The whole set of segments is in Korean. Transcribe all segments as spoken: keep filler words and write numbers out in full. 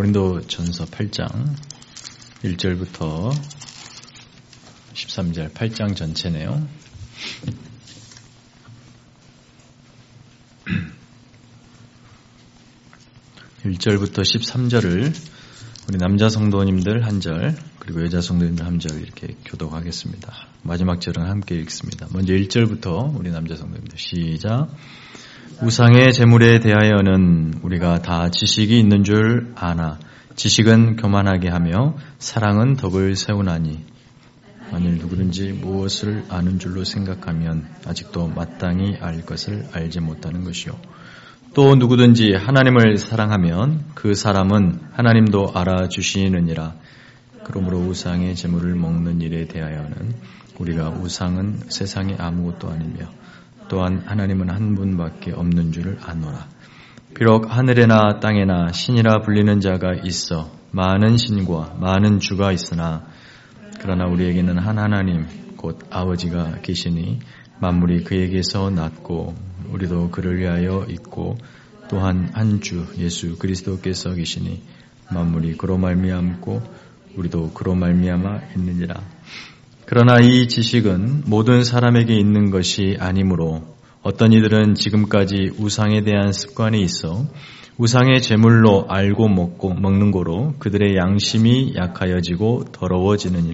고린도전서 팔 장 일 절부터 십삼 절, 팔 장 전체네요. 일 절부터 십삼 절을 우리 남자 성도님들 한 절, 그리고 여자 성도님들 한 절 이렇게 교독하겠습니다. 마지막 절은 함께 읽습니다. 먼저 일 절부터 우리 남자 성도님들 시작. 우상의 제물에 대하여는 우리가 다 지식이 있는 줄 아나 지식은 교만하게 하며 사랑은 덕을 세우나니 만일 누구든지 무엇을 아는 줄로 생각하면 아직도 마땅히 알 것을 알지 못하는 것이요. 또 누구든지 하나님을 사랑하면 그 사람은 하나님도 알아주시느니라. 그러므로 우상의 제물을 먹는 일에 대하여는 우리가 우상은 세상에 아무것도 아니며 또한 하나님은 한 분밖에 없는 줄을 아노라. 비록 하늘에나 땅에나 신이라 불리는 자가 있어 많은 신과 많은 주가 있으나 그러나 우리에게는 한 하나님 곧 아버지가 계시니 만물이 그에게서 났고 우리도 그를 위하여 있고 또한 한 주 예수 그리스도께서 계시니 만물이 그로 말미암고 우리도 그로 말미암아 있느니라. 그러나 이 지식은 모든 사람에게 있는 것이 아니므로 어떤 이들은 지금까지 우상에 대한 습관이 있어 우상의 제물로 알고 먹고 먹는 거로 그들의 양심이 약하여지고 더러워지느니라.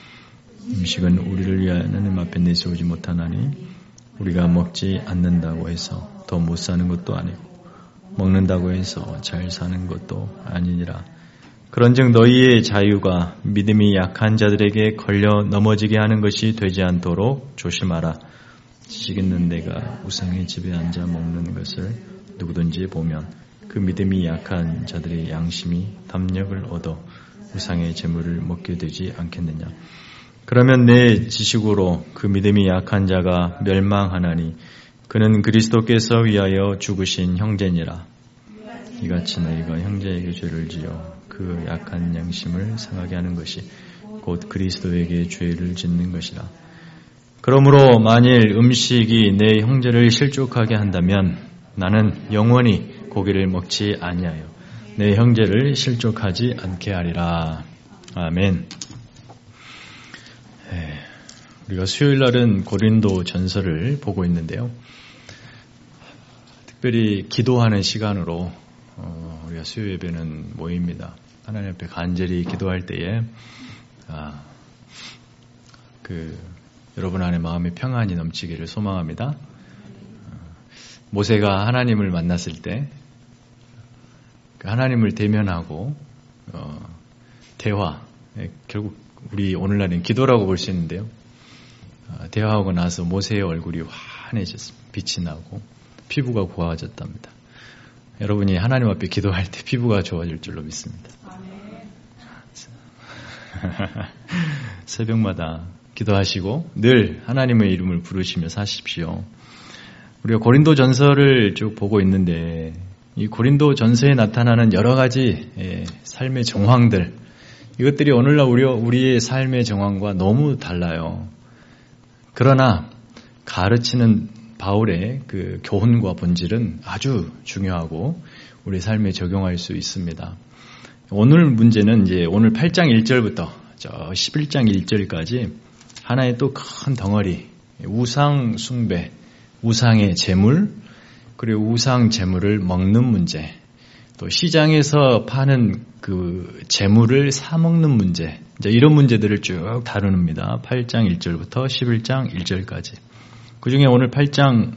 음식은 우리를 위하여 하나님 앞에 내세우지 못하나니 우리가 먹지 않는다고 해서 더 못 사는 것도 아니고 먹는다고 해서 잘 사는 것도 아니니라. 그런즉 너희의 자유가 믿음이 약한 자들에게 걸려 넘어지게 하는 것이 되지 않도록 조심하라. 지식 있는 내가 우상의 집에 앉아 먹는 것을 누구든지 보면 그 믿음이 약한 자들의 양심이 담력을 얻어 우상의 제물을 먹게 되지 않겠느냐. 그러면 내 지식으로 그 믿음이 약한 자가 멸망하나니 그는 그리스도께서 위하여 죽으신 형제니라. 이같이 너희가 형제에게 죄를 지어 그 약한 양심을 상하게 하는 것이 곧 그리스도에게 죄를 짓는 것이라. 그러므로 만일 음식이 내 형제를 실족하게 한다면 나는 영원히 고기를 먹지 아니하여 내 형제를 실족하지 않게 하리라. 아멘. 네, 우리가 수요일 날은 고린도 전서를 보고 있는데요. 특별히 기도하는 시간으로 어, 우리가 수요 예배는 모입니다. 하나님 앞에 간절히 기도할 때에 아, 그 여러분 안에 마음의 평안이 넘치기를 소망합니다. 모세가 하나님을 만났을 때 하나님을 대면하고 어, 대화, 결국 우리 오늘날은 기도라고 볼 수 있는데요. 어, 대화하고 나서 모세의 얼굴이 환해졌습니다. 빛이 나고 피부가 고와졌답니다. 여러분이 하나님 앞에 기도할 때 피부가 좋아질 줄로 믿습니다. 새벽마다 기도하시고 늘 하나님의 이름을 부르시며 사십시오. 우리가 고린도 전서를 쭉 보고 있는데 이 고린도 전서에 나타나는 여러 가지 삶의 정황들, 이것들이 오늘날 우리의 삶의 정황과 너무 달라요. 그러나 가르치는 바울의 그 교훈과 본질은 아주 중요하고 우리 삶에 적용할 수 있습니다. 오늘 문제는 이제 오늘 팔 장 일 절부터 저 십일 장 일 절까지 하나의 또 큰 덩어리, 우상 숭배, 우상의 제물, 그리고 우상 제물을 먹는 문제, 또 시장에서 파는 그 제물을 사 먹는 문제, 이제 이런 문제들을 쭉 다룹니다. 팔 장 일 절부터 십일 장 일 절까지. 그 중에 오늘 팔 장은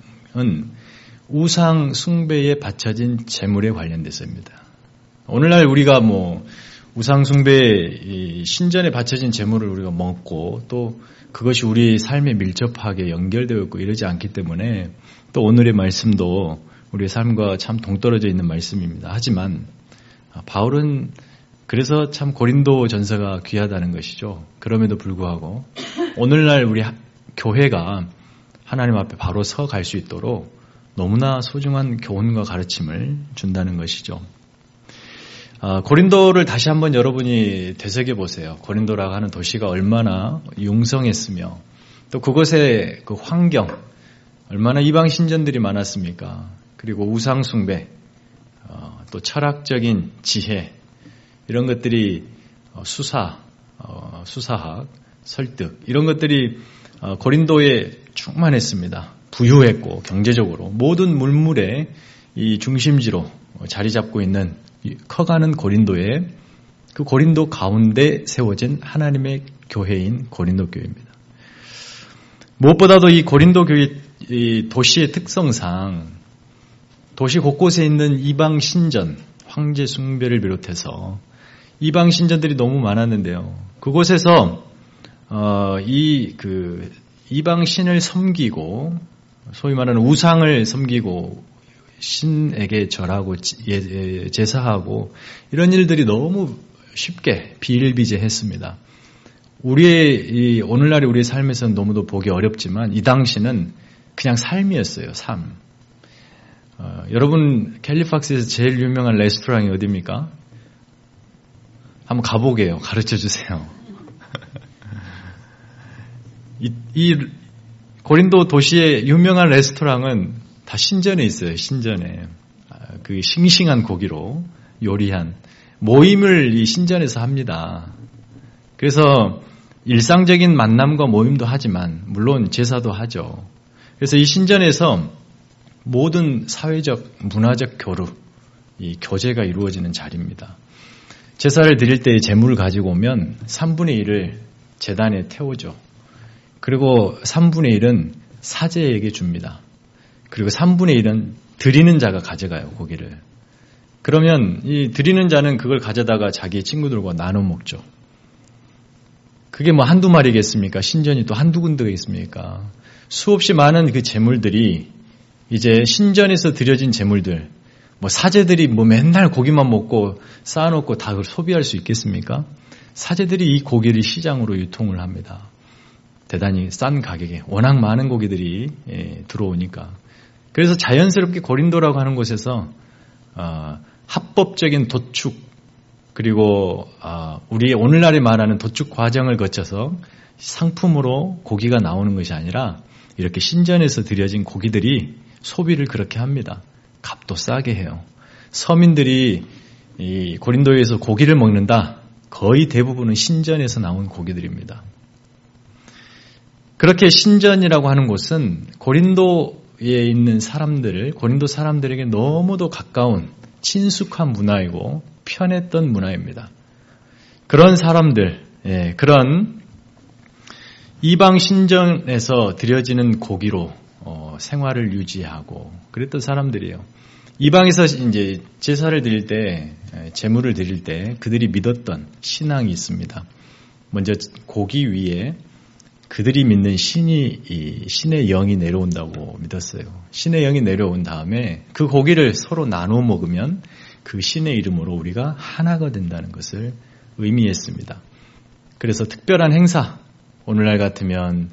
우상 숭배에 바쳐진 제물에 관련돼서입니다. 오늘날 우리가 뭐 우상 숭배 신전에 바쳐진 제물을 우리가 먹고 또 그것이 우리 삶에 밀접하게 연결되어 있고 이러지 않기 때문에 또 오늘의 말씀도 우리의 삶과 참 동떨어져 있는 말씀입니다. 하지만 바울은 그래서 참 고린도 전서가 귀하다는 것이죠. 그럼에도 불구하고 오늘날 우리 교회가 하나님 앞에 바로 서 갈 수 있도록 너무나 소중한 교훈과 가르침을 준다는 것이죠. 아, 고린도를 다시 한번 여러분이 되새겨 보세요. 고린도라고 하는 도시가 얼마나 융성했으며 또 그곳의 그 환경, 얼마나 이방 신전들이 많았습니까? 그리고 우상 숭배, 어, 또 철학적인 지혜, 이런 것들이 수사, 수사학, 설득 이런 것들이 고린도에 충만했습니다. 부유했고 경제적으로 모든 물물의 이 중심지로 자리 잡고 있는 커가는 고린도에 그 고린도 가운데 세워진 하나님의 교회인 고린도 교회입니다. 무엇보다도 이 고린도 교회 이 도시의 특성상 도시 곳곳에 있는 이방 신전, 황제 숭배를 비롯해서 이방 신전들이 너무 많았는데요. 그곳에서 어, 이 그 이방 신을 섬기고 소위 말하는 우상을 섬기고 신에게 절하고 제사하고 이런 일들이 너무 쉽게 비일비재했습니다. 우리의 이 오늘날의 우리의 삶에서는 너무도 보기 어렵지만 이 당시는 그냥 삶이었어요. 삶. 어, 여러분 캘리팍스에서 제일 유명한 레스토랑이 어디입니까? 한번 가보게요. 가르쳐 주세요. 이, 이 고린도 도시의 유명한 레스토랑은 다 신전에 있어요. 신전에. 그 싱싱한 고기로 요리한 모임을 이 신전에서 합니다. 그래서 일상적인 만남과 모임도 하지만 물론 제사도 하죠. 그래서 이 신전에서 모든 사회적, 문화적 교류, 이 교제가 이루어지는 자리입니다. 제사를 드릴 때의 제물을 가지고 오면 삼분의 일을 제단에 태우죠. 그리고 삼분의 일은 사제에게 줍니다. 그리고 삼분의 일은 드리는 자가 가져가요, 고기를. 그러면 이 드리는 자는 그걸 가져다가 자기 친구들과 나눠 먹죠. 그게 뭐 한두 마리겠습니까? 신전이 또 한두 군데가 있습니까? 수없이 많은 그 제물들이 이제 신전에서 드려진 제물들, 뭐 사제들이 뭐 맨날 고기만 먹고 쌓아놓고 다 그걸 소비할 수 있겠습니까? 사제들이 이 고기를 시장으로 유통을 합니다. 대단히 싼 가격에 워낙 많은 고기들이 예, 들어오니까. 그래서 자연스럽게 고린도라고 하는 곳에서 어, 합법적인 도축 그리고 어, 우리 오늘날에 말하는 도축 과정을 거쳐서 상품으로 고기가 나오는 것이 아니라 이렇게 신전에서 들여진 고기들이 소비를 그렇게 합니다. 값도 싸게 해요. 서민들이 이 고린도에서 고기를 먹는다. 거의 대부분은 신전에서 나온 고기들입니다. 그렇게 신전이라고 하는 곳은 고린도에 있는 사람들을 고린도 사람들에게 너무도 가까운 친숙한 문화이고 편했던 문화입니다. 그런 사람들, 예, 그런 이방 신전에서 드려지는 고기로 어, 생활을 유지하고 그랬던 사람들이에요. 이방에서 이제 제사를 드릴 때, 제물을 드릴 때 그들이 믿었던 신앙이 있습니다. 먼저 고기 위에 그들이 믿는 신이 이 신의 영이 내려온다고 믿었어요. 신의 영이 내려온 다음에 그 고기를 서로 나눠 먹으면 그 신의 이름으로 우리가 하나가 된다는 것을 의미했습니다. 그래서 특별한 행사, 오늘날 같으면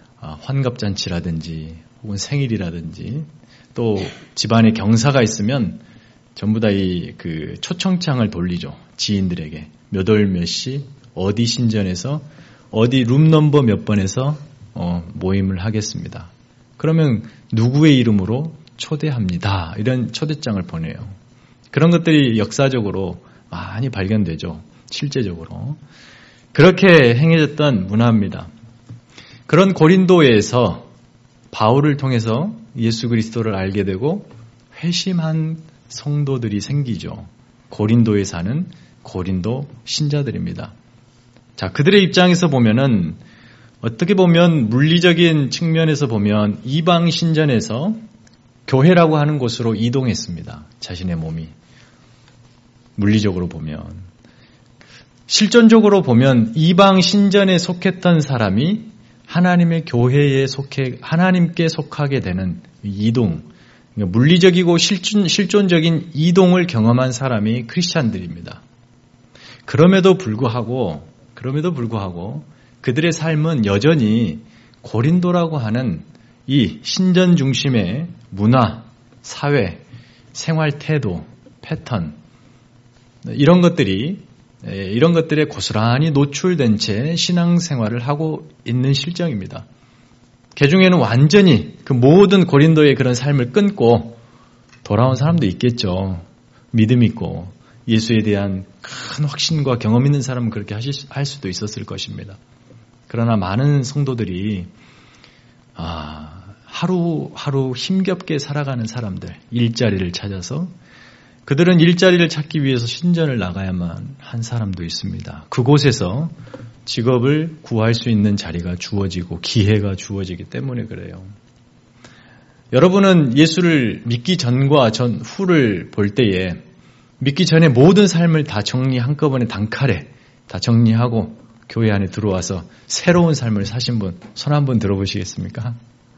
환갑잔치라든지 혹은 생일이라든지 또 집안에 경사가 있으면 전부 다 이 그 초청장을 돌리죠. 지인들에게 몇 월 몇 시 어디 신전에서 어디 룸 넘버 몇 번에서 어, 모임을 하겠습니다. 그러면 누구의 이름으로 초대합니다. 이런 초대장을 보내요. 그런 것들이 역사적으로 많이 발견되죠. 실제적으로. 그렇게 행해졌던 문화입니다. 그런 고린도에서 바울을 통해서 예수 그리스도를 알게 되고 회심한 성도들이 생기죠. 고린도에 사는 고린도 신자들입니다. 자, 그들의 입장에서 보면은 어떻게 보면 물리적인 측면에서 보면 이방 신전에서 교회라고 하는 곳으로 이동했습니다. 자신의 몸이. 물리적으로 보면. 실존적으로 보면 이방 신전에 속했던 사람이 하나님의 교회에 속해, 하나님께 속하게 되는 이동, 그러니까 물리적이고 실존, 실존적인 이동을 경험한 사람이 크리스찬들입니다. 그럼에도 불구하고, 그럼에도 불구하고 그들의 삶은 여전히 고린도라고 하는 이 신전 중심의 문화, 사회, 생활 태도, 패턴, 이런 것들이 이런 것들에 고스란히 노출된 채 신앙생활을 하고 있는 실정입니다. 그중에는 완전히 그 모든 고린도의 그런 삶을 끊고 돌아온 사람도 있겠죠. 믿음 있고 예수에 대한 큰 확신과 경험 있는 사람은 그렇게 하실, 할 수도 있었을 것입니다. 그러나 많은 성도들이 아, 하루하루 힘겹게 살아가는 사람들, 일자리를 찾아서 그들은 일자리를 찾기 위해서 신전을 나가야만 한 사람도 있습니다. 그곳에서 직업을 구할 수 있는 자리가 주어지고 기회가 주어지기 때문에 그래요. 여러분은 예수를 믿기 전과 전 후를 볼 때에 믿기 전에 모든 삶을 다 정리 한꺼번에 단칼에 다 정리하고 교회 안에 들어와서 새로운 삶을 사신 분 손 한번 들어보시겠습니까?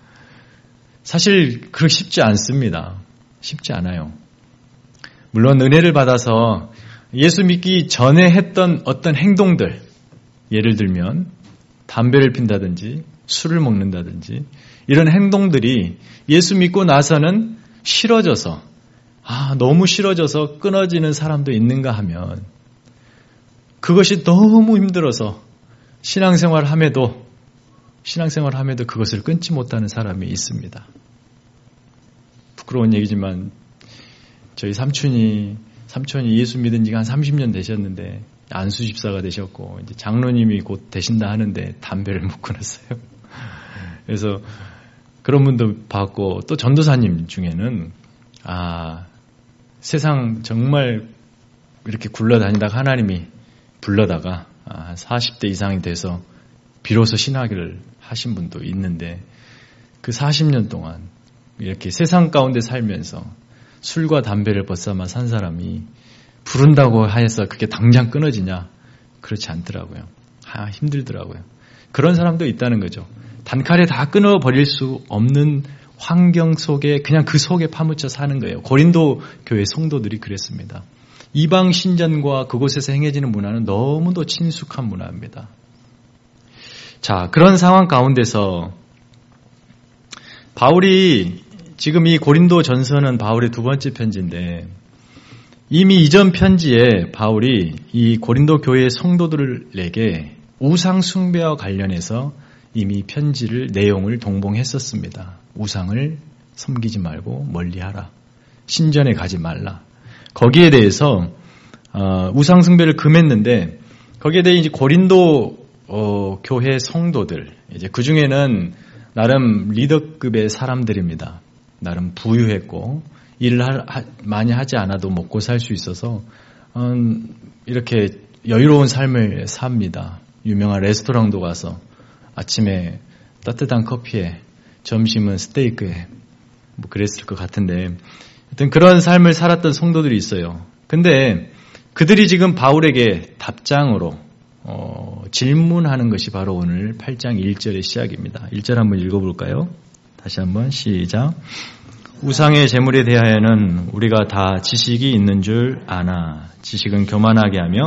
사실 그렇게 쉽지 않습니다. 쉽지 않아요. 물론 은혜를 받아서 예수 믿기 전에 했던 어떤 행동들, 예를 들면 담배를 핀다든지 술을 먹는다든지 이런 행동들이 예수 믿고 나서는 싫어져서 아 너무 싫어져서 끊어지는 사람도 있는가 하면 그것이 너무 힘들어서 신앙생활을 함에도 신앙생활을 함에도 그것을 끊지 못하는 사람이 있습니다. 부끄러운 얘기지만 저희 삼촌이 삼촌이 예수 믿은 지가 한 삼십 년 되셨는데 안수 집사가 되셨고 이제 장로님이 곧 되신다 하는데 담배를 못 끊었어요. 그래서 그런 분도 봤고 또 전도사님 중에는 아 세상 정말 이렇게 굴러다니다가 하나님이 불러다가 한 사십 대 이상이 돼서 비로소 신학을 하신 분도 있는데 그 사십 년 동안 이렇게 세상 가운데 살면서 술과 담배를 벗삼아 산 사람이 부른다고 하여서 그게 당장 끊어지냐? 그렇지 않더라고요. 아, 힘들더라고요. 그런 사람도 있다는 거죠. 단칼에 다 끊어버릴 수 없는 환경 속에 그냥 그 속에 파묻혀 사는 거예요. 고린도 교회 성도들이 그랬습니다. 이방 신전과 그곳에서 행해지는 문화는 너무도 친숙한 문화입니다. 자, 그런 상황 가운데서 바울이 지금 이 고린도 전서는 바울의 두 번째 편지인데 이미 이전 편지에 바울이 이 고린도 교회의 성도들에게 우상 숭배와 관련해서 이미 편지를 내용을 동봉했었습니다. 우상을 섬기지 말고 멀리하라. 신전에 가지 말라. 거기에 대해서 어, 우상 숭배를 금했는데 거기에 대해 이제 고린도 어, 교회 성도들 이제 그 중에는 나름 리더급의 사람들입니다. 나름 부유했고 일을 하, 많이 하지 않아도 먹고 살 수 있어서 음, 이렇게 여유로운 삶을 삽니다. 유명한 레스토랑도 가서 아침에 따뜻한 커피에 점심은 스테이크에 뭐 그랬을 것 같은데 하여튼 그런 삶을 살았던 성도들이 있어요. 근데 그들이 지금 바울에게 답장으로 어, 질문하는 것이 바로 오늘 팔 장 일 절의 시작입니다. 일 절 한번 읽어볼까요? 다시 한번 시작. 우상의 제물에 대하여는 우리가 다 지식이 있는 줄 아나 지식은 교만하게 하며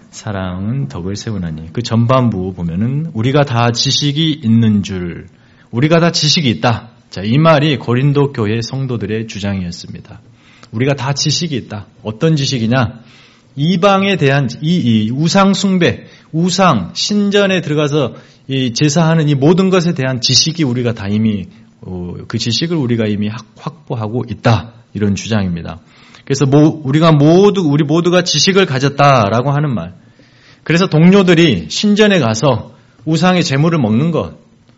사랑은 덕을 세우나니 그 전반부 보면은 우리가 다 지식이 있는 줄 우리가 다 지식이 있다. 자, 이 말이 고린도 교회 성도들의 주장이었습니다. 우리가 다 지식이 있다. 어떤 지식이냐? 이방에 대한 이, 이 우상 숭배, 우상 신전에 들어가서 이 제사하는 이 모든 것에 대한 지식이 우리가 다 이미 어, 그 지식을 우리가 이미 확보하고 있다. 이런 주장입니다. 그래서 모, 우리가 모두 우리 모두가 지식을 가졌다라고 하는 말. 그래서 동료들이 신전에 가서 우상의 제물을 먹는 것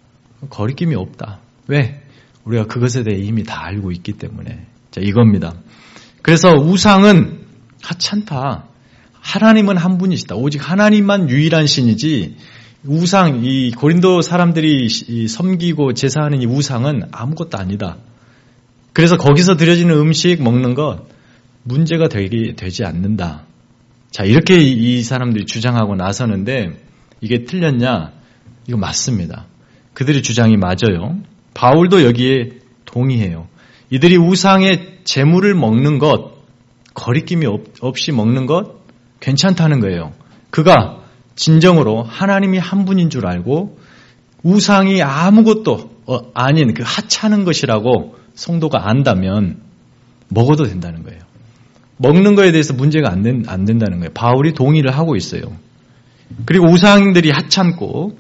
거리낌이 없다. 왜? 우리가 그것에 대해 이미 다 알고 있기 때문에. 자, 이겁니다. 그래서 우상은 하찮다. 하나님은 한 분이시다. 오직 하나님만 유일한 신이지 우상, 이 고린도 사람들이 섬기고 제사하는 이 우상은 아무것도 아니다. 그래서 거기서 드려지는 음식 먹는 것 문제가 되기, 되지 않는다. 자, 이렇게 이 사람들이 주장하고 나서는데 이게 틀렸냐? 이거 맞습니다. 그들의 주장이 맞아요. 바울도 여기에 동의해요. 이들이 우상의 제물을 먹는 것, 거리낌이 없이 먹는 것 괜찮다는 거예요. 그가 진정으로 하나님이 한 분인 줄 알고 우상이 아무것도 아닌 그 하찮은 것이라고 성도가 안다면 먹어도 된다는 거예요. 먹는 거에 대해서 문제가 안, 된, 안 된다는 거예요. 바울이 동의를 하고 있어요. 그리고 우상들이 하찮고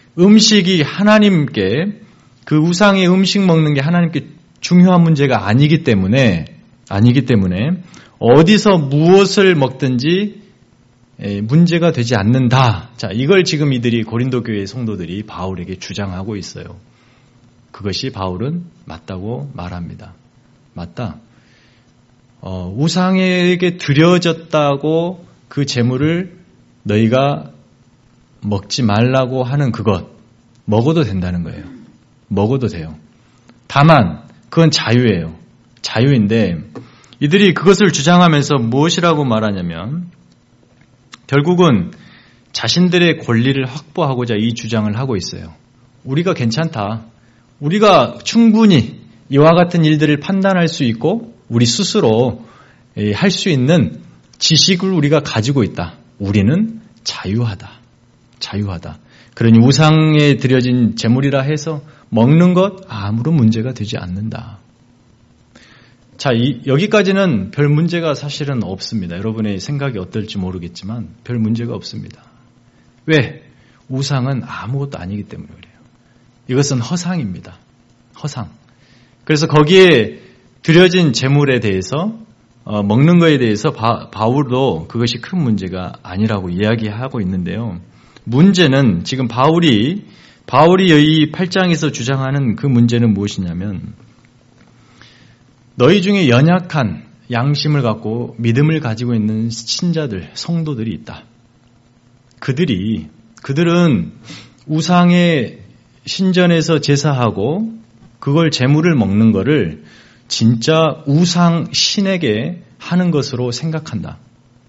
음식이 하나님께 그 우상의 음식 먹는 게 하나님께 중요한 문제가 아니기 때문에 아니기 때문에 어디서 무엇을 먹든지 문제가 되지 않는다. 자, 이걸 지금 이들이 고린도 교회 성도들이 바울에게 주장하고 있어요. 그것이 바울은 맞다고 말합니다. 맞다. 어, 우상에게 드려졌다고 그 재물을 너희가 먹지 말라고 하는 그것, 먹어도 된다는 거예요. 먹어도 돼요. 다만 그건 자유예요. 자유인데 이들이 그것을 주장하면서 무엇이라고 말하냐면 결국은 자신들의 권리를 확보하고자 이 주장을 하고 있어요. 우리가 괜찮다. 우리가 충분히 이와 같은 일들을 판단할 수 있고 우리 스스로 할 수 있는 지식을 우리가 가지고 있다. 우리는 자유하다. 자유하다. 그러니 우상에 드려진 제물이라 해서 먹는 것 아무런 문제가 되지 않는다. 자, 이, 여기까지는 별 문제가 사실은 없습니다. 여러분의 생각이 어떨지 모르겠지만 별 문제가 없습니다. 왜? 우상은 아무것도 아니기 때문에 그래요. 이것은 허상입니다. 허상. 그래서 거기에 드려진 제물에 대해서 어, 먹는 것에 대해서 바, 바울도 그것이 큰 문제가 아니라고 이야기하고 있는데요. 문제는 지금 바울이 바울이 이 팔 장에서 주장하는 그 문제는 무엇이냐면 너희 중에 연약한 양심을 갖고 믿음을 가지고 있는 신자들, 성도들이 있다. 그들이 그들은 우상의 신전에서 제사하고 그걸 제물을 먹는 것을 진짜 우상 신에게 하는 것으로 생각한다.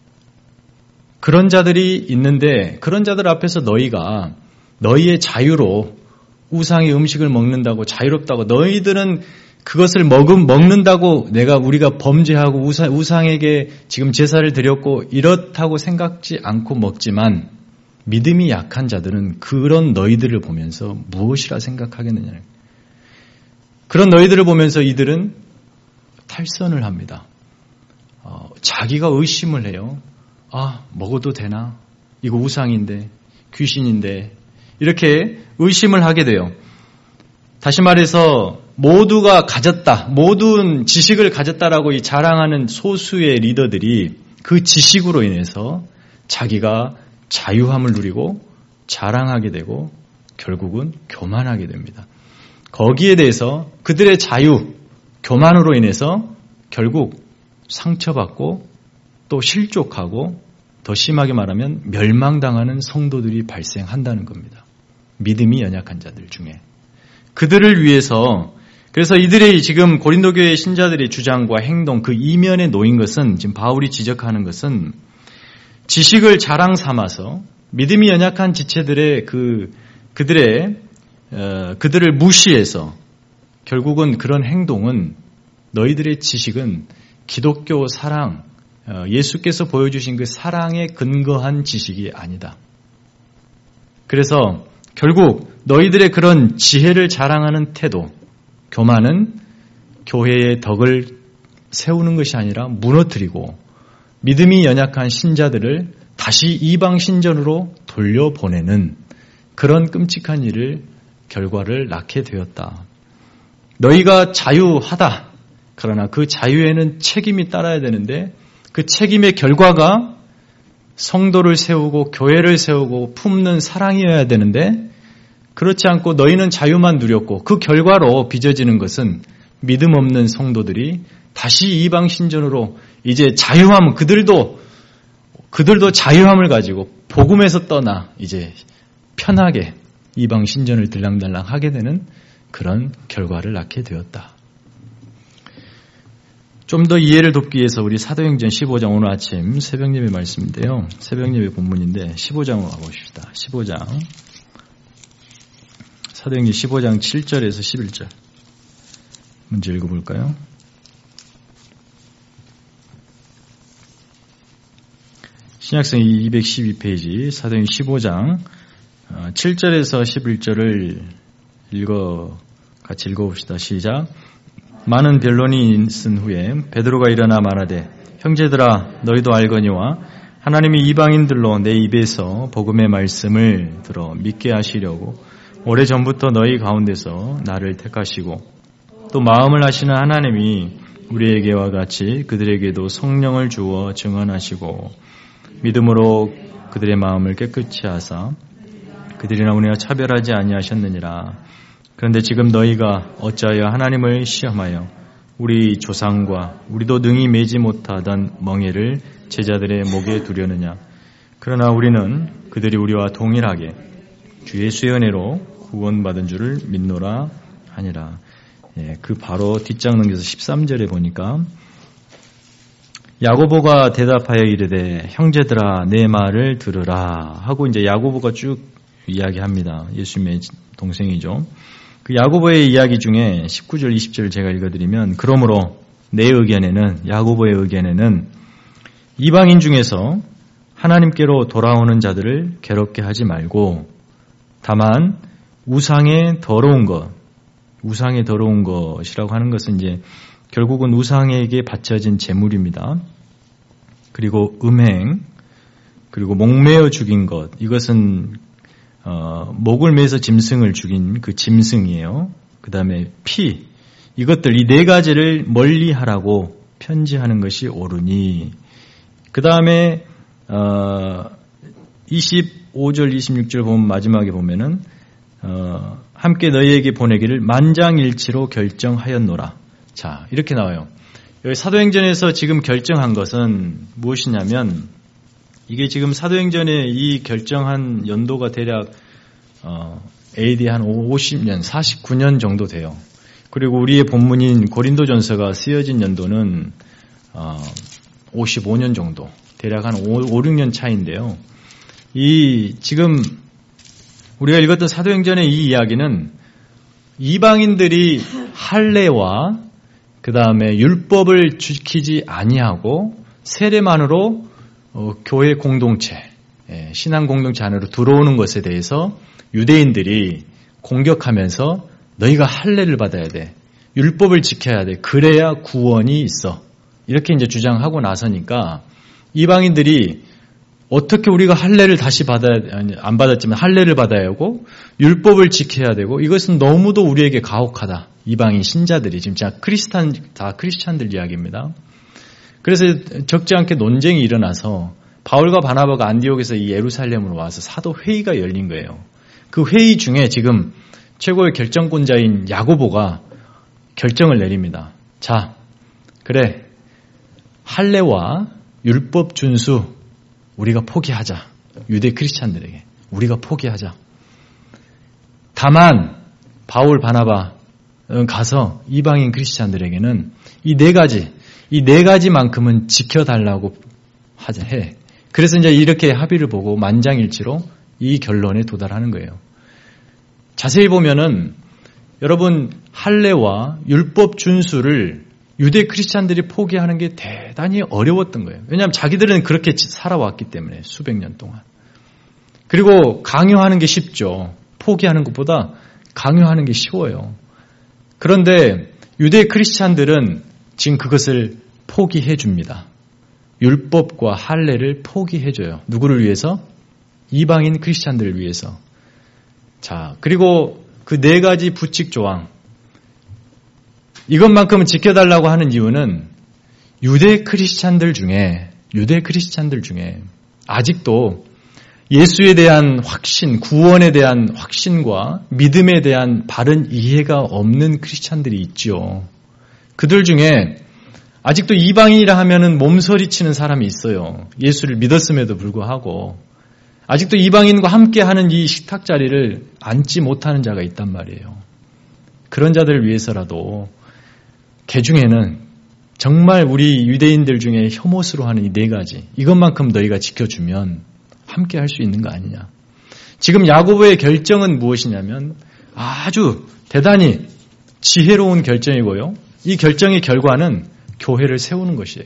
그런 자들이 있는데 그런 자들 앞에서 너희가 너희의 자유로 우상의 음식을 먹는다고 자유롭다고 너희들은 그것을 먹음, 먹는다고 내가 우리가 범죄하고 우상, 우상에게 지금 제사를 드렸고 이렇다고 생각지 않고 먹지만 믿음이 약한 자들은 그런 너희들을 보면서 무엇이라 생각하겠느냐. 그런 너희들을 보면서 이들은 탈선을 합니다. 어, 자기가 의심을 해요. 아, 먹어도 되나? 이거 우상인데, 귀신인데 이렇게 의심을 하게 돼요. 다시 말해서 모두가 가졌다, 모든 지식을 가졌다라고 이 자랑하는 소수의 리더들이 그 지식으로 인해서 자기가 자유함을 누리고 자랑하게 되고 결국은 교만하게 됩니다. 거기에 대해서 그들의 자유, 교만으로 인해서 결국 상처받고 또 실족하고 더 심하게 말하면 멸망당하는 성도들이 발생한다는 겁니다. 믿음이 연약한 자들 중에. 그들을 위해서 그래서 이들의 지금 고린도 교회 신자들의 주장과 행동 그 이면에 놓인 것은 지금 바울이 지적하는 것은 지식을 자랑 삼아서 믿음이 연약한 지체들의 그 그들의 어, 그들을 무시해서 결국은 그런 행동은 너희들의 지식은 기독교 사랑 어, 예수께서 보여주신 그 사랑에 근거한 지식이 아니다. 그래서 결국 너희들의 그런 지혜를 자랑하는 태도, 교만은 교회의 덕을 세우는 것이 아니라 무너뜨리고 믿음이 연약한 신자들을 다시 이방 신전으로 돌려보내는 그런 끔찍한 일을 결과를 낳게 되었다. 너희가 자유하다. 그러나 그 자유에는 책임이 따라야 되는데 그 책임의 결과가 성도를 세우고 교회를 세우고 품는 사랑이어야 되는데 그렇지 않고 너희는 자유만 누렸고 그 결과로 빚어지는 것은 믿음 없는 성도들이 다시 이방 신전으로 이제 자유함 그들도 그들도 자유함을 가지고 복음에서 떠나 이제 편하게 이방 신전을 들랑달랑 하게 되는 그런 결과를 낳게 되었다. 좀 더 이해를 돕기 위해서 우리 사도행전 십오 장 오늘 아침 새벽 예배 말씀인데요. 새벽 예배 본문인데 십오 장으로 가봅시다. 십오 장 사도행전 십오 장 칠 절에서 십일 절 먼저 읽어볼까요? 신약성 이백십이 페이지 사도행전 십오 장 칠 절에서 십일 절을 읽어 같이 읽어봅시다. 시작. 많은 변론이 있은 후에 베드로가 일어나 말하되 형제들아 너희도 알거니와 하나님이 이방인들로 내 입에서 복음의 말씀을 들어 믿게 하시려고 오래전부터 너희 가운데서 나를 택하시고 또 마음을 하시는 하나님이 우리에게와 같이 그들에게도 성령을 주어 증언하시고 믿음으로 그들의 마음을 깨끗이 하사 그들이나 우리와 차별하지 아니하셨느니라. 그런데 지금 너희가 어찌하여 하나님을 시험하여 우리 조상과 우리도 능히 매지 못하던 멍에를 제자들의 목에 두려느냐. 그러나 우리는 그들이 우리와 동일하게 주 예수의 은혜로 구원받은 줄을 믿노라 하니라. 예, 그 바로 뒷장 넘겨서 십삼 절에 보니까 야고보가 대답하여 이르되 형제들아 내 말을 들으라 하고 이제 야고보가 쭉 이야기합니다. 예수님의 동생이죠. 그 야고보의 이야기 중에 십구 절 이십 절을 제가 읽어드리면 그러므로 내 의견에는 야고보의 의견에는 이방인 중에서 하나님께로 돌아오는 자들을 괴롭게 하지 말고 다만 우상의 더러운 것, 우상의 더러운 것이라고 하는 것은 이제 결국은 우상에게 바쳐진 제물입니다. 그리고 음행, 그리고 목매어 죽인 것, 이것은 어, 목을 매서 짐승을 죽인 그 짐승이에요. 그 다음에 피, 이것들 이 네 가지를 멀리하라고 편지하는 것이 옳으니. 그 다음에 어, 이십오 절 이십육 절 보면 마지막에 보면은 어, 함께 너희에게 보내기를 만장일치로 결정하였노라. 자, 이렇게 나와요. 여기 사도행전에서 지금 결정한 것은 무엇이냐면 이게 지금 사도행전에 이 결정한 연도가 대략 어, 에이디 한 오십 년, 사십구 년 정도 돼요. 그리고 우리의 본문인 고린도전서가 쓰여진 연도는 어, 오십오 년 정도, 대략 한 오, 육 년 차인데요. 이 지금 우리가 읽었던 사도행전의 이 이야기는 이방인들이 할례와 그 다음에 율법을 지키지 아니하고 세례만으로 어, 교회 공동체, 예, 신앙 공동체 안으로 들어오는 것에 대해서 유대인들이 공격하면서 너희가 할례를 받아야 돼, 율법을 지켜야 돼, 그래야 구원이 있어, 이렇게 이제 주장하고 나서니까 이방인들이 어떻게 우리가 할례를 다시 받아야, 아니, 안 받았지만 할례를 받아야 하고 율법을 지켜야 되고 이것은 너무도 우리에게 가혹하다. 이방인 신자들이 지금 자 크리스탄 다 크리스찬들 이야기입니다. 그래서 적지 않게 논쟁이 일어나서 바울과 바나바가 안디옥에서 이 예루살렘으로 와서 사도 회의가 열린 거예요. 그 회의 중에 지금 최고의 결정권자인 야고보가 결정을 내립니다. 자, 그래, 할례와 율법 준수 우리가 포기하자. 유대 크리스찬들에게 우리가 포기하자. 다만 바울 바나바 가서 이방인 크리스찬들에게는 이 네 가지, 이 네 가지만큼은 지켜달라고 하자 해. 그래서 이제 이렇게 합의를 보고 만장일치로 이 결론에 도달하는 거예요. 자세히 보면은 여러분 할례와 율법 준수를 유대 크리스찬들이 포기하는 게 대단히 어려웠던 거예요. 왜냐하면 자기들은 그렇게 살아왔기 때문에 수백 년 동안. 그리고 강요하는 게 쉽죠. 포기하는 것보다 강요하는 게 쉬워요. 그런데 유대 크리스찬들은 지금 그것을 포기해 줍니다. 율법과 할례를 포기해 줘요. 누구를 위해서? 이방인 크리스찬들을 위해서. 자, 그리고 그 네 가지 부칙 조항, 이것만큼은 지켜달라고 하는 이유는 유대 크리스찬들 중에 유대 크리스찬들 중에 아직도 예수에 대한 확신, 구원에 대한 확신과 믿음에 대한 바른 이해가 없는 크리스찬들이 있죠. 그들 중에 아직도 이방인이라 하면은 몸서리치는 사람이 있어요. 예수를 믿었음에도 불구하고 아직도 이방인과 함께하는 이 식탁 자리를 앉지 못하는 자가 있단 말이에요. 그런 자들을 위해서라도 개중에는 정말 우리 유대인들 중에 혐오스로 하는 이 네 가지, 이것만큼 너희가 지켜주면 함께 할 수 있는 거 아니냐. 지금 야고보의 결정은 무엇이냐면 아주 대단히 지혜로운 결정이고요. 이 결정의 결과는 교회를 세우는 것이에요.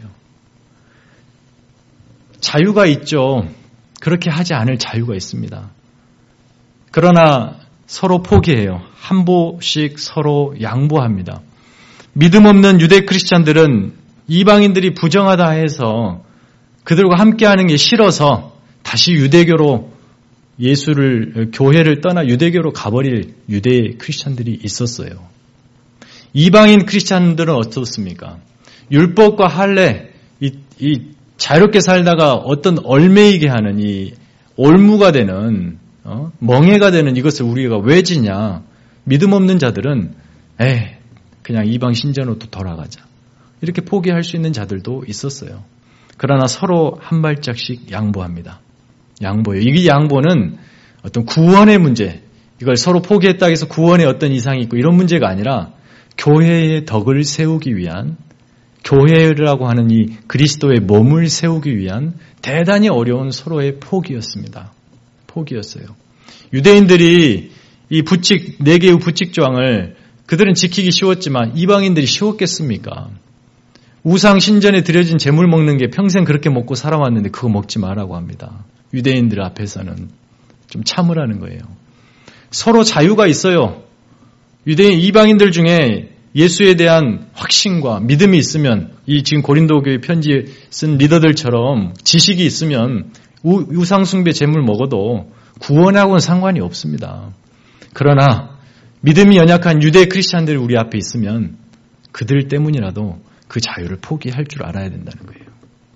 자유가 있죠. 그렇게 하지 않을 자유가 있습니다. 그러나 서로 포기해요. 한 보씩 서로 양보합니다. 믿음 없는 유대 크리스찬들은 이방인들이 부정하다 해서 그들과 함께하는 게 싫어서 다시 유대교로 예수를, 교회를 떠나 유대교로 가버릴 유대 크리스찬들이 있었어요. 이방인 크리스찬들은 어떻습니까? 율법과 할례, 이, 이 자유롭게 살다가 어떤 얼매이게 하는 이 올무가 되는 어? 멍해가 되는 이것을 우리가 왜 지냐? 믿음 없는 자들은 에이 그냥 이방 신전으로 돌아가자. 이렇게 포기할 수 있는 자들도 있었어요. 그러나 서로 한 발짝씩 양보합니다. 양보예요. 이 양보는 어떤 구원의 문제, 이걸 서로 포기했다 해서 구원에 어떤 이상이 있고 이런 문제가 아니라 교회의 덕을 세우기 위한, 교회라고 하는 이 그리스도의 몸을 세우기 위한 대단히 어려운 서로의 포기였습니다. 포기였어요. 유대인들이 이 부칙, 네 개의 부칙조항을 그들은 지키기 쉬웠지만 이방인들이 쉬웠겠습니까? 우상 신전에 드려진 재물 먹는 게 평생 그렇게 먹고 살아왔는데 그거 먹지 마라고 합니다. 유대인들 앞에서는 좀 참으라는 거예요. 서로 자유가 있어요. 유대인 이방인들 중에 예수에 대한 확신과 믿음이 있으면 이 지금 고린도 교회 편지 쓴 리더들처럼 지식이 있으면 우상 숭배 재물 먹어도 구원하고는 상관이 없습니다. 그러나 믿음이 연약한 유대 크리스찬들이 우리 앞에 있으면 그들 때문이라도 그 자유를 포기할 줄 알아야 된다는 거예요.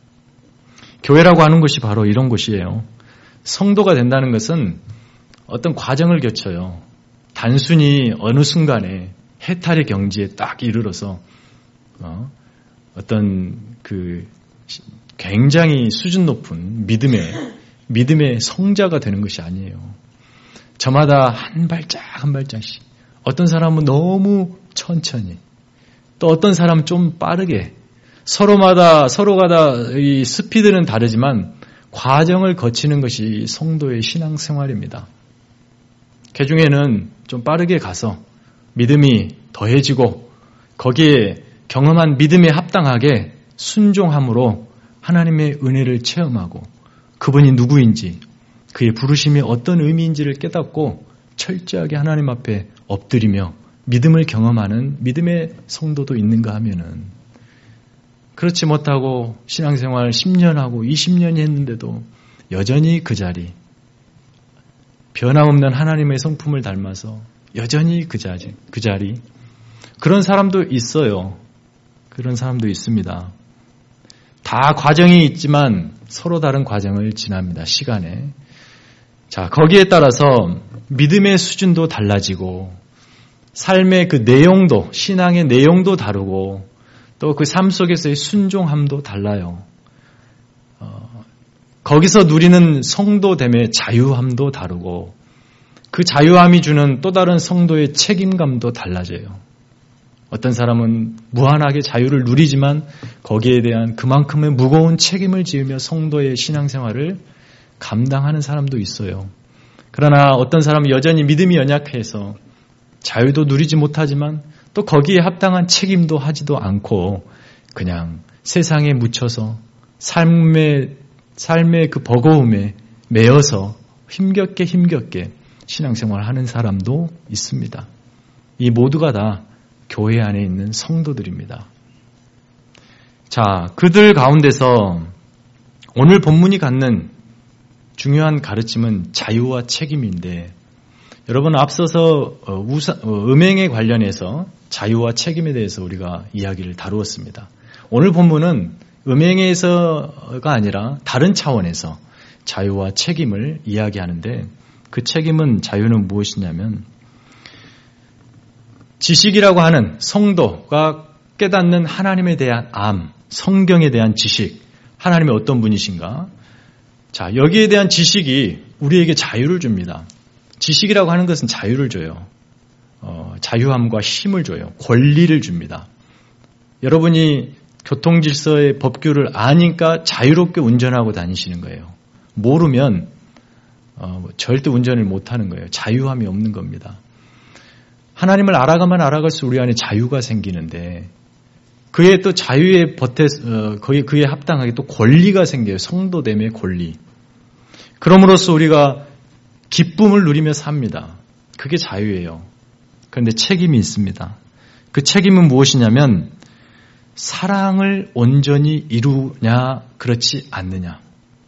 교회라고 하는 것이 바로 이런 곳이에요. 성도가 된다는 것은 어떤 과정을 거쳐요. 단순히 어느 순간에 해탈의 경지에 딱 이르러서 어, 어떤 그 굉장히 수준 높은 믿음의 믿음의 성자가 되는 것이 아니에요. 저마다 한 발짝 한 발짝씩. 어떤 사람은 너무 천천히, 또 어떤 사람은 좀 빠르게. 서로마다 서로가 다 이 스피드는 다르지만 과정을 거치는 것이 성도의 신앙생활입니다. 그 중에는 좀 빠르게 가서 믿음이 더해지고 거기에 경험한 믿음에 합당하게 순종함으로 하나님의 은혜를 체험하고 그분이 누구인지, 그의 부르심이 어떤 의미인지를 깨닫고 철저하게 하나님 앞에 엎드리며 믿음을 경험하는 믿음의 성도도 있는가 하면은, 그렇지 못하고 신앙생활 십 년 하고 이십 년이 했는데도 여전히 그 자리, 변함없는 하나님의 성품을 닮아서 여전히 그 자리, 그 자리. 그런 사람도 있어요. 그런 사람도 있습니다. 다 과정이 있지만 서로 다른 과정을 지납니다. 시간에. 자, 거기에 따라서 믿음의 수준도 달라지고 삶의 그 내용도, 신앙의 내용도 다르고 또 그 삶 속에서의 순종함도 달라요. 어, 거기서 누리는 성도됨의 자유함도 다르고 그 자유함이 주는 또 다른 성도의 책임감도 달라져요. 어떤 사람은 무한하게 자유를 누리지만 거기에 대한 그만큼의 무거운 책임을 지으며 성도의 신앙생활을 감당하는 사람도 있어요. 그러나 어떤 사람은 여전히 믿음이 연약해서 자유도 누리지 못하지만 또 거기에 합당한 책임도 하지도 않고 그냥 세상에 묻혀서 삶의, 삶의 그 버거움에 매여서 힘겹게 힘겹게 신앙생활을 하는 사람도 있습니다. 이 모두가 다 교회 안에 있는 성도들입니다. 자, 그들 가운데서 오늘 본문이 갖는 중요한 가르침은 자유와 책임인데, 여러분 앞서서 우사, 음행에 관련해서 자유와 책임에 대해서 우리가 이야기를 다루었습니다. 오늘 본문은 음행에서가 아니라 다른 차원에서 자유와 책임을 이야기하는데, 그 책임은, 자유는 무엇이냐면 지식이라고 하는 성도가 깨닫는 하나님에 대한 암, 성경에 대한 지식, 하나님이 어떤 분이신가? 자, 여기에 대한 지식이 우리에게 자유를 줍니다. 지식이라고 하는 것은 자유를 줘요. 어, 자유함과 힘을 줘요. 권리를 줍니다. 여러분이 교통질서의 법규를 아니까 자유롭게 운전하고 다니시는 거예요. 모르면 어, 뭐 절대 운전을 못하는 거예요. 자유함이 없는 겁니다. 하나님을 알아가면 알아갈수록 우리 안에 자유가 생기는데 그의 또 자유에 버텨, 어, 거기에 그에 합당하게 또 권리가 생겨요. 성도됨의 권리. 그럼으로써 우리가 기쁨을 누리며 삽니다. 그게 자유예요. 그런데 책임이 있습니다. 그 책임은 무엇이냐면 사랑을 온전히 이루냐 그렇지 않느냐.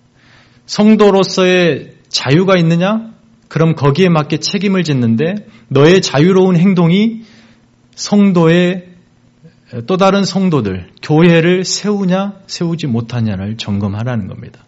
성도로서의 자유가 있느냐? 그럼 거기에 맞게 책임을 짓는데 너의 자유로운 행동이 성도의 또 다른 성도들, 교회를 세우냐 세우지 못하냐를 점검하라는 겁니다.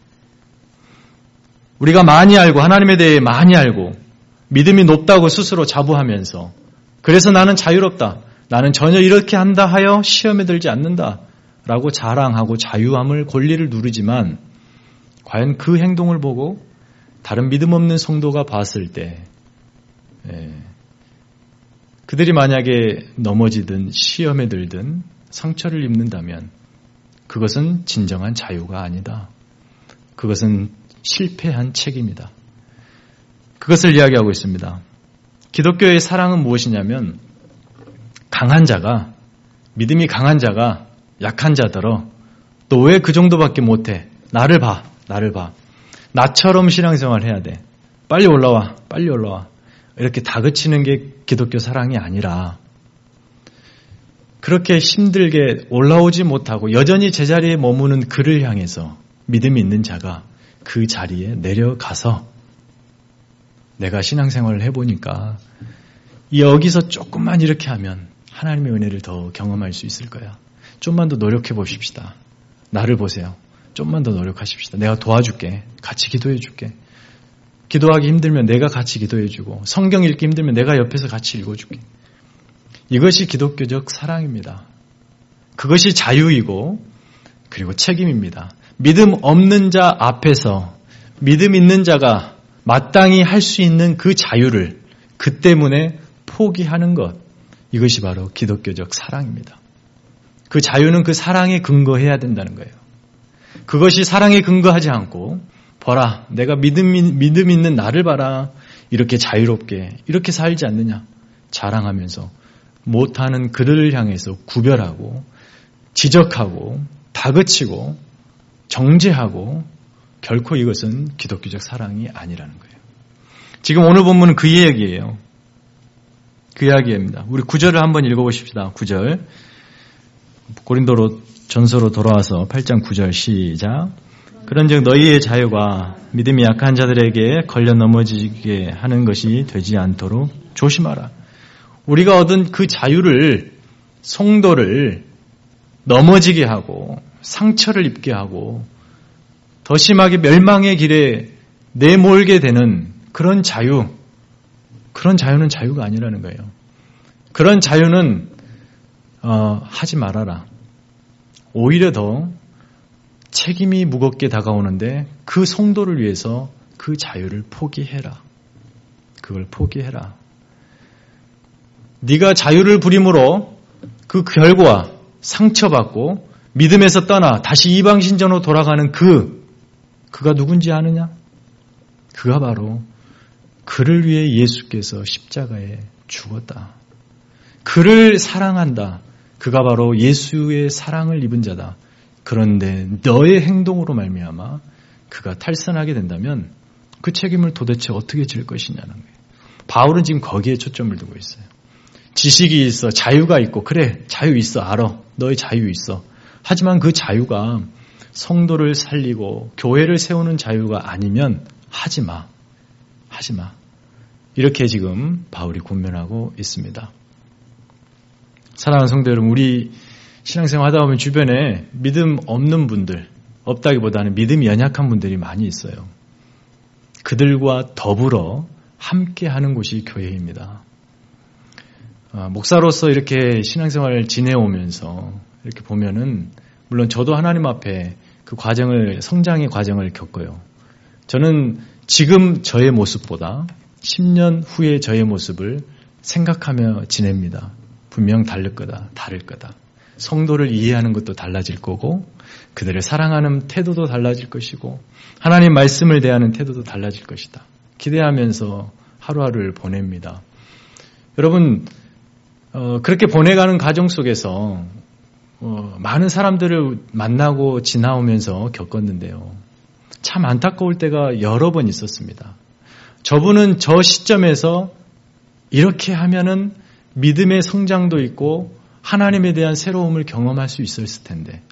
우리가 많이 알고 하나님에 대해 많이 알고 믿음이 높다고 스스로 자부하면서 그래서 나는 자유롭다. 나는 전혀 이렇게 한다 하여 시험에 들지 않는다. 라고 자랑하고 자유함을 권리를 누르지만 과연 그 행동을 보고 다른 믿음 없는 성도가 봤을 때 예, 그들이 만약에 넘어지든 시험에 들든 상처를 입는다면 그것은 진정한 자유가 아니다. 그것은 실패한 책임이다. 그것을 이야기하고 있습니다. 기독교의 사랑은 무엇이냐면 강한 자가, 믿음이 강한 자가 약한 자더러 너 왜 그 정도밖에 못해? 나를 봐, 나를 봐. 나처럼 신앙생활 해야 돼. 빨리 올라와, 빨리 올라와. 이렇게 다그치는 게 기독교 사랑이 아니라 그렇게 힘들게 올라오지 못하고 여전히 제자리에 머무는 그를 향해서 믿음이 있는 자가 그 자리에 내려가서 내가 신앙생활을 해보니까 여기서 조금만 이렇게 하면 하나님의 은혜를 더 경험할 수 있을 거야. 좀만 더 노력해 보십시다. 나를 보세요. 좀만 더 노력하십시다. 내가 도와줄게. 같이 기도해 줄게. 기도하기 힘들면 내가 같이 기도해 주고 성경 읽기 힘들면 내가 옆에서 같이 읽어줄게. 이것이 기독교적 사랑입니다. 그것이 자유이고 그리고 책임입니다. 믿음 없는 자 앞에서 믿음 있는 자가 마땅히 할 수 있는 그 자유를 그 때문에 포기하는 것. 이것이 바로 기독교적 사랑입니다. 그 자유는 그 사랑에 근거해야 된다는 거예요. 그것이 사랑에 근거하지 않고 봐라 내가 믿음, 믿음 있는 나를 봐라 이렇게 자유롭게 이렇게 살지 않느냐 자랑하면서 못하는 그들을 향해서 구별하고 지적하고 다그치고 정죄하고 결코 이것은 기독교적 사랑이 아니라는 거예요. 지금 오늘 본문은 그 이야기예요. 그 이야기입니다. 우리 구 절을 한번 읽어보십시다. 구 절 고린도로 전서로 돌아와서 팔 장 구 절 시작. 그런즉 너희의 자유가 믿음이 약한 자들에게 걸려 넘어지게 하는 것이 되지 않도록 조심하라. 우리가 얻은 그 자유를 성도를 넘어지게 하고 상처를 입게 하고 더 심하게 멸망의 길에 내몰게 되는 그런 자유, 그런 자유는 자유가 아니라는 거예요. 그런 자유는 어, 하지 말아라. 오히려 더 책임이 무겁게 다가오는데 그 성도를 위해서 그 자유를 포기해라. 그걸 포기해라. 네가 자유를 부림으로 그 결과 상처받고 믿음에서 떠나 다시 이방신전으로 돌아가는 그 그가 누군지 아느냐? 그가 바로 그를 위해 예수께서 십자가에 죽었다. 그를 사랑한다. 그가 바로 예수의 사랑을 입은 자다. 그런데 너의 행동으로 말미암아 그가 탈선하게 된다면 그 책임을 도대체 어떻게 질 것이냐는 거예요. 바울은 지금 거기에 초점을 두고 있어요. 지식이 있어, 자유가 있고, 그래, 자유 있어, 알아. 너의 자유 있어. 하지만 그 자유가 성도를 살리고 교회를 세우는 자유가 아니면 하지 마. 하지 마. 이렇게 지금 바울이 권면하고 있습니다. 사랑하는 성도 여러분, 우리 신앙생활 하다 보면 주변에 믿음 없는 분들, 없다기보다는 믿음이 연약한 분들이 많이 있어요. 그들과 더불어 함께 하는 곳이 교회입니다. 목사로서 이렇게 신앙생활을 지내오면서 이렇게 보면은 물론 저도 하나님 앞에 그 과정을, 성장의 과정을 겪어요. 저는 지금 저의 모습보다 십 년 후의 저의 모습을 생각하며 지냅니다. 분명 다를 거다, 다를 거다. 성도를 이해하는 것도 달라질 거고 그들을 사랑하는 태도도 달라질 것이고 하나님 말씀을 대하는 태도도 달라질 것이다. 기대하면서 하루하루를 보냅니다. 여러분 어, 그렇게 보내가는 과정 속에서 어, 많은 사람들을 만나고 지나오면서 겪었는데요. 참 안타까울 때가 여러 번 있었습니다. 저분은 저 시점에서 이렇게 하면은 믿음의 성장도 있고 하나님에 대한 새로움을 경험할 수 있었을 텐데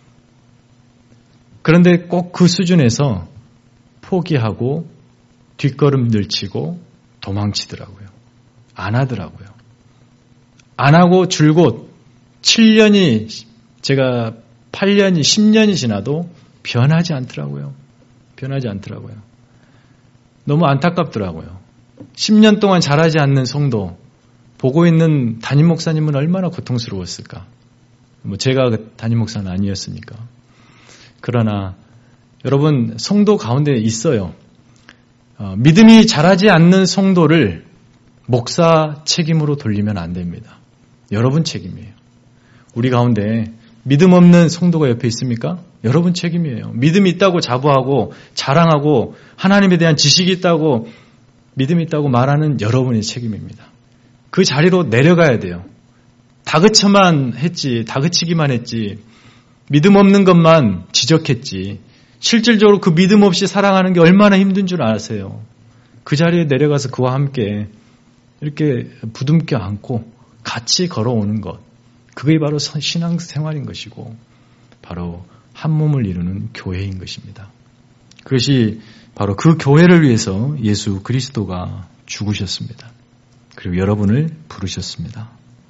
그런데 꼭 그 수준에서 포기하고 뒷걸음들 치고 도망치더라고요. 안 하더라고요. 안 하고 줄곧 칠 년이, 제가 팔 년이, 십 년이 지나도 변하지 않더라고요. 변하지 않더라고요. 너무 안타깝더라고요. 십 년 동안 자라지 않는 성도, 보고 있는 담임 목사님은 얼마나 고통스러웠을까. 뭐 제가 그 담임 목사는 아니었으니까. 그러나 여러분, 성도 가운데 있어요. 어, 믿음이 자라지 않는 성도를 목사 책임으로 돌리면 안 됩니다. 여러분 책임이에요. 우리 가운데 믿음 없는 성도가 옆에 있습니까? 여러분 책임이에요. 믿음이 있다고 자부하고 자랑하고 하나님에 대한 지식이 있다고 믿음이 있다고 말하는 여러분의 책임입니다. 그 자리로 내려가야 돼요. 다그쳐만 했지, 다그치기만 했지, 믿음 없는 것만 지적했지, 실질적으로 그 믿음 없이 사랑하는 게 얼마나 힘든 줄 아세요? 그 자리에 내려가서 그와 함께 이렇게 부둥켜 안고 같이 걸어오는 것, 그게 바로 신앙생활인 것이고 바로 한 몸을 이루는 교회인 것입니다. 그것이 바로 그 교회를 위해서 예수 그리스도가 죽으셨습니다. 그리고 여러분을 부르셨습니다.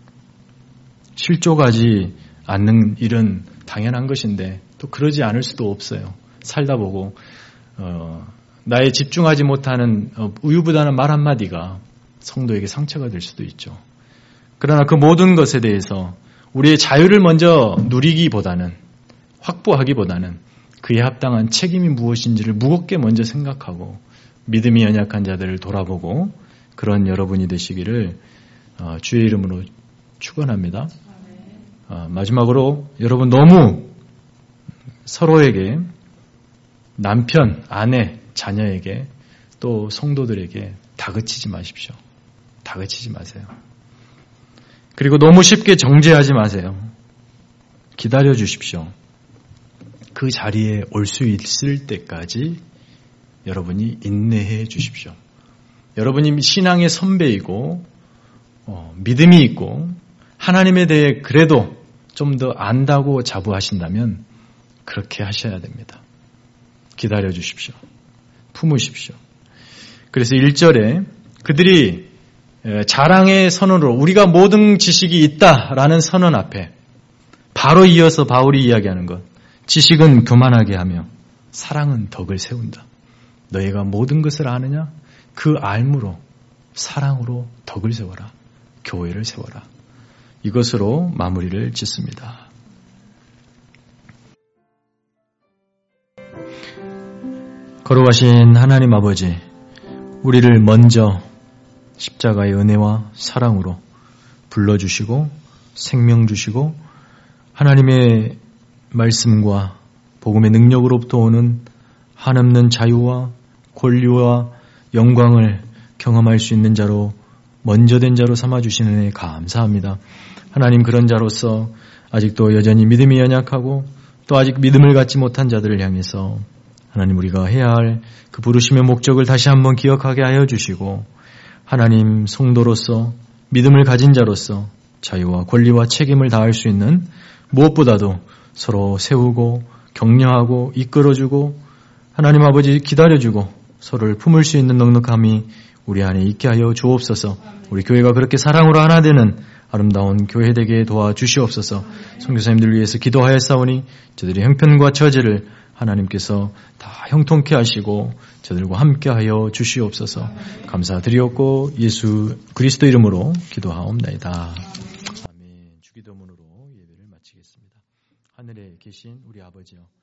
실족하지 않는 일은 당연한 것인데 또 그러지 않을 수도 없어요. 살다 보고 어, 나의 집중하지 못하는 어, 우유부단한 말 한마디가 성도에게 상처가 될 수도 있죠. 그러나 그 모든 것에 대해서 우리의 자유를 먼저 누리기보다는, 확보하기보다는 그에 합당한 책임이 무엇인지를 무겁게 먼저 생각하고 믿음이 연약한 자들을 돌아보고 그런 여러분이 되시기를 어, 주의 이름으로 축원합니다. 어, 마지막으로 여러분 너무 서로에게, 남편, 아내, 자녀에게 또 성도들에게 다그치지 마십시오. 다그치지 마세요. 그리고 너무 쉽게 정죄하지 마세요. 기다려 주십시오. 그 자리에 올 수 있을 때까지 여러분이 인내해 주십시오. 여러분이 신앙의 선배이고 어, 믿음이 있고 하나님에 대해 그래도 좀 더 안다고 자부하신다면 그렇게 하셔야 됩니다. 기다려 주십시오. 품으십시오. 그래서 일 절에 그들이 자랑의 선언으로 우리가 모든 지식이 있다라는 선언 앞에 바로 이어서 바울이 이야기하는 것, 지식은 교만하게 하며 사랑은 덕을 세운다. 너희가 모든 것을 아느냐? 그 알므로 사랑으로 덕을 세워라. 교회를 세워라. 이것으로 마무리를 짓습니다. 거룩하신 하나님 아버지, 우리를 먼저 십자가의 은혜와 사랑으로 불러주시고 생명 주시고 하나님의 말씀과 복음의 능력으로부터 오는 한없는 자유와 권리와 영광을 경험할 수 있는 자로 먼저 된 자로 삼아주시는 은혜 감사합니다. 하나님, 그런 자로서 아직도 여전히 믿음이 연약하고 또 아직 믿음을 갖지 못한 자들을 향해서 하나님, 우리가 해야 할 그 부르심의 목적을 다시 한번 기억하게 하여 주시고 하나님, 성도로서 믿음을 가진 자로서 자유와 권리와 책임을 다할 수 있는, 무엇보다도 서로 세우고 격려하고 이끌어주고 하나님 아버지 기다려주고 서로를 품을 수 있는 넉넉함이 우리 안에 있게 하여 주옵소서. 우리 교회가 그렇게 사랑으로 하나 되는 아름다운 교회 되게 도와주시옵소서. 선교사님들 위해서 기도하였사오니 저들의 형편과 처지를 하나님께서 다 형통케 하시고 저들과 함께하여 주시옵소서. 감사드리옵고 예수 그리스도 이름으로 기도하옵나이다. 아멘. 주기도문으로 예배를 마치겠습니다. 하늘에 계신 우리 아버지여,